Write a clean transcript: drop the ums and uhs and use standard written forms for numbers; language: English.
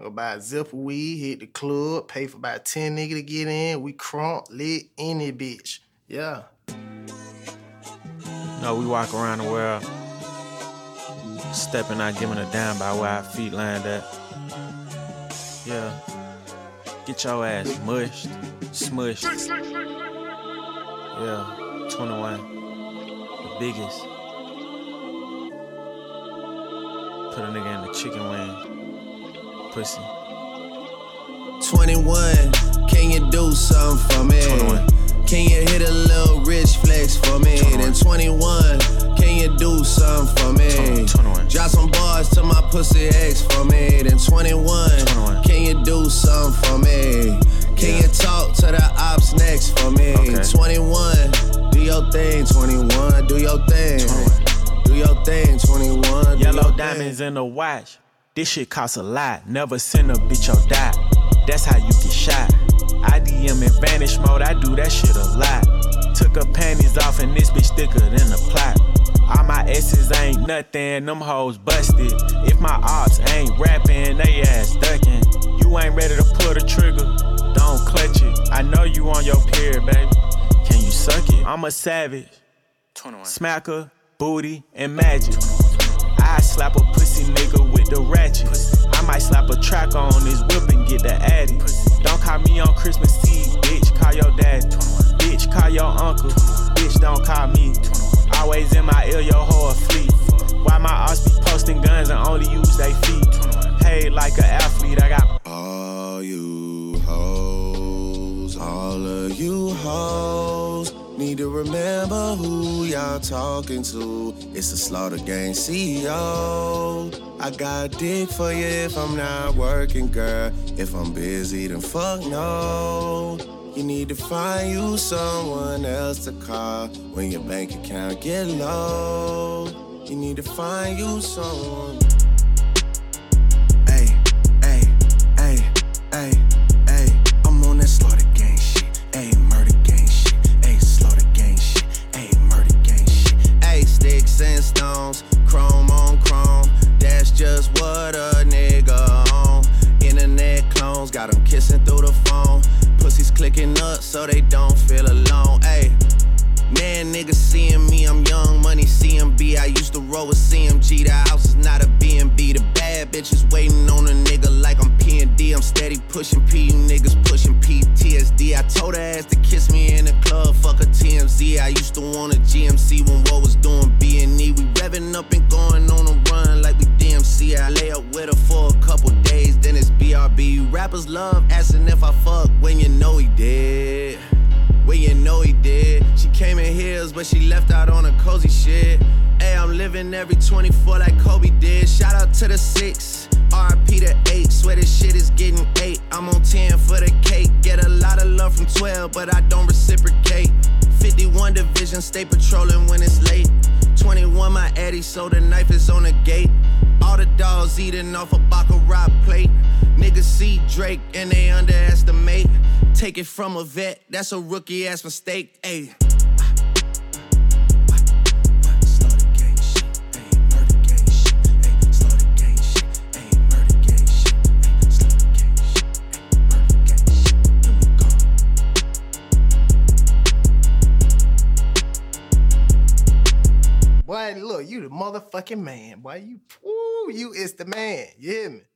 Go buy a zip of weed, hit the club, pay for about 10 niggas to get in. We crunk, lit, any bitch. Yeah. No, we walk around the world, stepping out, giving a damn by where our feet land at. Yeah. Get your ass mushed, smushed. Yeah, 21, the biggest. Put a nigga in the chicken wing, pussy. 21, can you do something for me? 21. Can you hit a little rich flex for me? 21. Then 21, can you do something for me? 21. Drop some bars to my pussy ex for me. Then 21, can you do something for me? Can you talk to the ops next for me? Okay. 21, do your thing, 21, do your thing. 21. Do your thing, 21. Yellow diamonds in the watch. This shit costs a lot. Never send a bitch or die. That's how you get shot. I DM in vanish mode, I do that shit a lot. Took her panties off and this bitch thicker than the plot. All my S's ain't nothing, them hoes busted. If my ops ain't rapping, they ass ducking. You ain't ready to pull the trigger, don't clutch it. I know you on your period, baby. Can you suck it? I'm a savage. 21. Smacker, booty, and magic. I slap a pussy nigga with the ratchet. I might slap a track on his whip and get the addy. Don't call me on Christmas Eve, bitch, call your daddy. Bitch, call your uncle, bitch, don't call me. Always in my ear, your hoe a fleet. Why my ops be posting guns and only use they feet? Paid like an athlete, I got all you hoes, all of you hoes, need to remember who y'all talking to. It's the Slaughter Gang CEO. I got dick for you if I'm not working, girl. If I'm busy, then fuck no. You need to find you someone else to call when your bank account get low. You need to find you someone. Ay, ay, ay, ay, ay. I'm on that Slaughter Gang shit. Ay, murder gang shit. Ay, Slaughter Gang shit. Ay, murder gang shit. Ay, sticks and stones, chrome on chrome. That's just what a nigga on. Internet clones got them kissing through the phone. Pussies clicking up so they don't feel alone. Ayy, man, niggas seeing me, I'm young money CMB. I used to roll with CMG. The house is not a B&B. The bad bitches waiting on a nigga like I'm P&D. I'm steady pushing P, you niggas pushing PTSD. I told her ass to kiss me in the club, fuck a TMZ. I used to want a GMC when Woe was doing B&E. We revving up and going on a run like we DMC. I lay up with her for a couple days, then it's BRB. Rappers love asking if I fuck when you know he did. When you know he did. She came in heels, but she left out on a cozy shit. Hey, I'm living every 24 like Kobe did. Shout out to the 6, RIP to 8. Swear this shit is getting 8. I'm on 10 for the cake. Get a lot of love from 12, but I don't reciprocate. 51 division, stay patrolling when it's late. 21 my Eddie, so the knife is on the gate. All the dogs eating off a Baccarat plate. Niggas see Drake and they underestimate. Take it from a vet, that's a rookie ass mistake. Ayy. Slaughter Gang shit, ayy, murder gang shit, ayy, Slaughter Gang shit, ayy, murder gang shit, ayy, Slaughter Gang shit, ayy, murder gang shit. Here we go. Boy, look, you the motherfucking man. Boy, you is the man. You hear me?